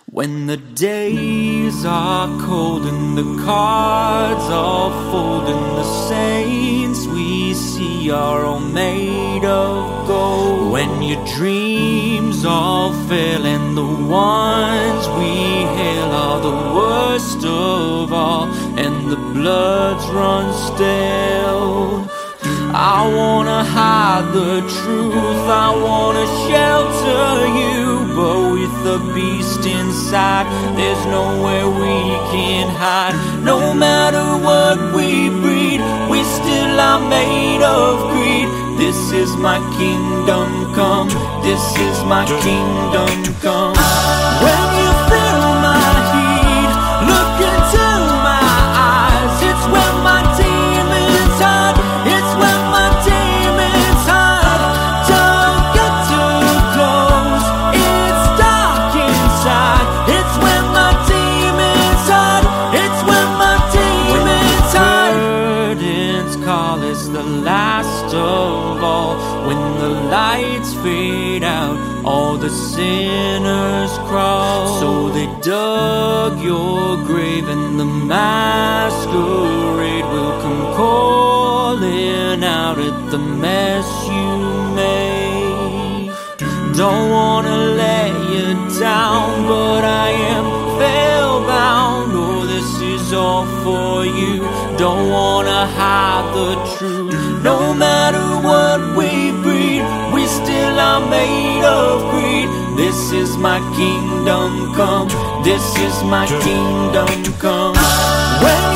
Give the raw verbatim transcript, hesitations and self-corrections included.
When the days are cold and the cards all fold and the saints we see are all made of gold, when your dreams all fail and the ones we hail are the worst of all and the bloods run stale, I wanna hide the truth, I wanna shelter you, but with the beast inside, there's nowhere we can hide. No matter what we breed, we still are made of greed. This is my kingdom come, this is my kingdom come. When you feel my heat, look into my eyes, it's when my demons hide, it's when my demons hide. Don't get too close, it's dark inside, it's when my demons hide, it's when my demons hide. When the curtains call is the last of all, when the lights fade out, all the sinners crawl. So they dug your grave and the masquerade will come calling out at the mess you made. Don't wanna let you down, but I am spellbound. Oh, this is all for you. Don't wanna hide the truth. No matter what we breed, we still are made of greed. This is my kingdom come, this is my kingdom come. When